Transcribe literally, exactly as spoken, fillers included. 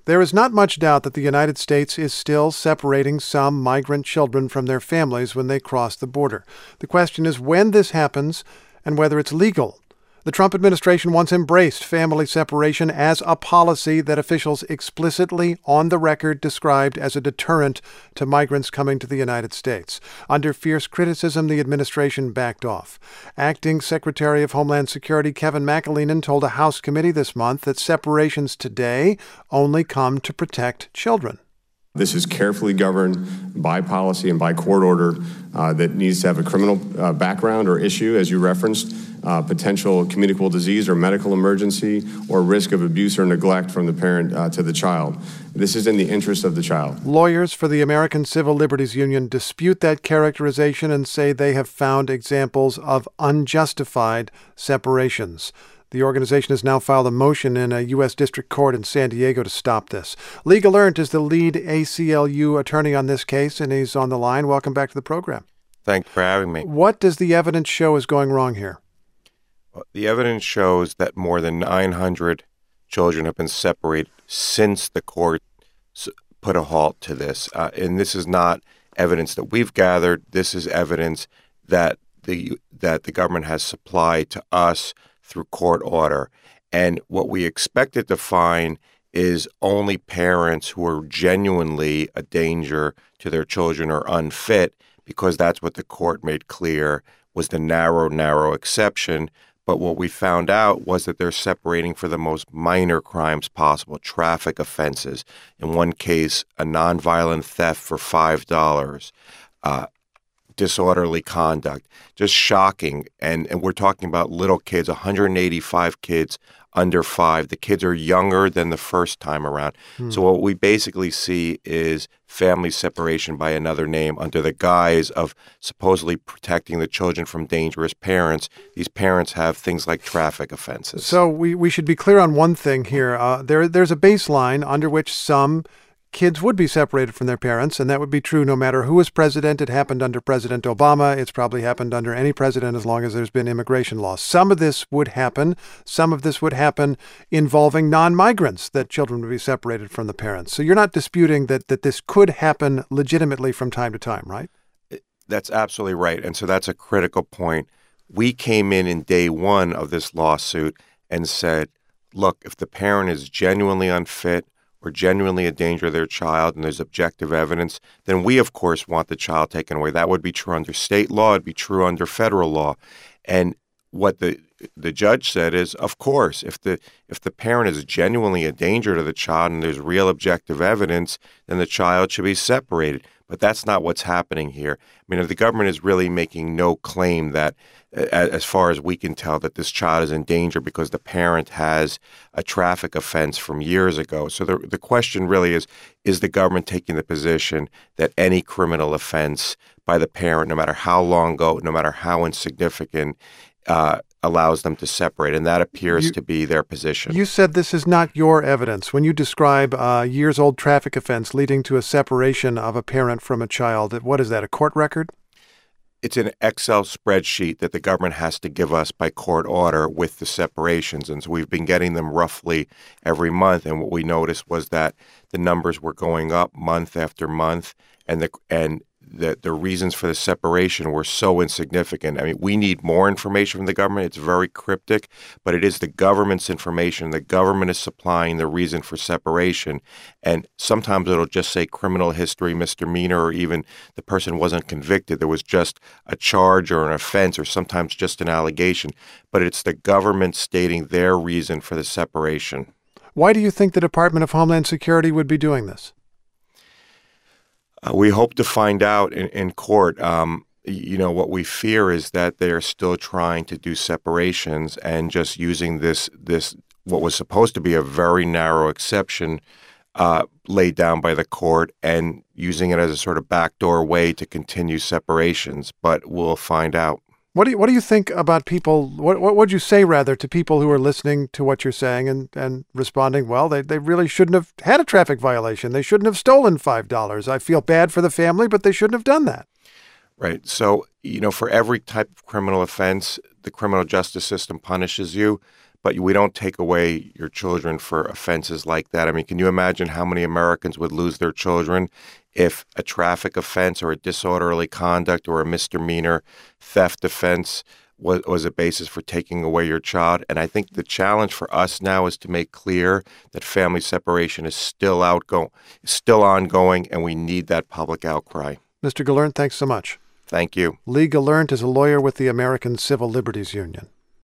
There is not much doubt that the United States is still separating some migrant children from their families when they cross the border. The question is when this happens and whether it's legal. The Trump administration once embraced family separation as a policy that officials explicitly, on the record, described as a deterrent to migrants coming to the United States. Under fierce criticism, the administration backed off. Acting Secretary of Homeland Security Kevin McAleenan told a House committee this month that separations today only come to protect children. This is carefully governed by policy and by court order uh, that needs to have a criminal uh, background or issue, as you referenced, uh, potential communicable disease or medical emergency, or risk of abuse or neglect from the parent uh, to the child. This is in the interest of the child. Lawyers for the American Civil Liberties Union dispute that characterization and say they have found examples of unjustified separations. The organization has now filed a motion in a U S district court in San Diego to stop this. Lee Gelernt is the lead A C L U attorney on this case, and he's on the line. Welcome back to the program. Thanks for having me. What does the evidence show is going wrong here? Well, the evidence shows that more than nine hundred children have been separated since the court put a halt to this. Uh, and this is not evidence that we've gathered. This is evidence that the that the government has supplied to us through court order. And what we expected to find is only parents who are genuinely a danger to their children or unfit, because that's what the court made clear was the narrow, narrow exception. But what we found out was that they're separating for the most minor crimes possible, traffic offenses. In one case, a nonviolent theft for five dollars. Uh, disorderly conduct, just shocking. And and we're talking about little kids, one hundred eighty-five kids under five. The kids are younger than the first time around. Hmm. So what we basically see is family separation by another name under the guise of supposedly protecting the children from dangerous parents. These parents have things like traffic offenses. So we, we should be clear on one thing here. Uh, there There's a baseline under which some kids would be separated from their parents, and that would be true no matter who was president. It happened under President Obama. It's probably happened under any president as long as there's been immigration laws. Some of this would happen. Some of this would happen involving non-migrants, that children would be separated from the parents. So you're not disputing that, that this could happen legitimately from time to time, right? That's absolutely right. And so that's a critical point. We came in in day one of this lawsuit and said, look, if the parent is genuinely unfit or genuinely a danger to their child and there's objective evidence, then we, of course, want the child taken away. That would be true under state law. It'd be true under federal law. And what the the judge said is, of course, if the if the parent is genuinely a danger to the child and there's real objective evidence, then the child should be separated. But that's not what's happening here. I mean, if the government is really making no claim that, as far as we can tell, that this child is in danger because the parent has a traffic offense from years ago. So the the question really is, is the government taking the position that any criminal offense by the parent, no matter how long ago, no matter how insignificant, uh, allows them to separate? And that appears you, to be their position. You said this is not your evidence. When you describe a years-old traffic offense leading to a separation of a parent from a child, what is that, a court record? It's an Excel spreadsheet that the government has to give us by court order with the separations. And so we've been getting them roughly every month. And what we noticed was that the numbers were going up month after month. And the and the, the reasons for the separation were so insignificant. I mean, we need more information from the government. It's very cryptic, but it is the government's information. The government is supplying the reason for separation. And sometimes it'll just say criminal history, misdemeanor, or even the person wasn't convicted. There was just a charge or an offense, or sometimes just an allegation. But it's the government stating their reason for the separation. Why do you think the Department of Homeland Security would be doing this? Uh, we hope to find out in, in court. Um, you know, what we fear is that they are still trying to do separations and just using this, this what was supposed to be a very narrow exception uh, laid down by the court and using it as a sort of backdoor way to continue separations. But we'll find out. What do you, what do you think about people, what what would you say, rather, to people who are listening to what you're saying and, and responding, well, they, they really shouldn't have had a traffic violation. They shouldn't have stolen five dollars. I feel bad for the family, but they shouldn't have done that. Right. So, you know, for every type of criminal offense, the criminal justice system punishes you. but we don't take away your children for offenses like that. I mean, can you imagine how many Americans would lose their children if a traffic offense or a disorderly conduct or a misdemeanor theft offense was, was a basis for taking away your child? And I think the challenge for us now is to make clear that family separation is still outgoing, still ongoing, and we need that public outcry. Mister Gelernt, thanks so much. Thank you. Lee Gelernt is a lawyer with the American Civil Liberties Union.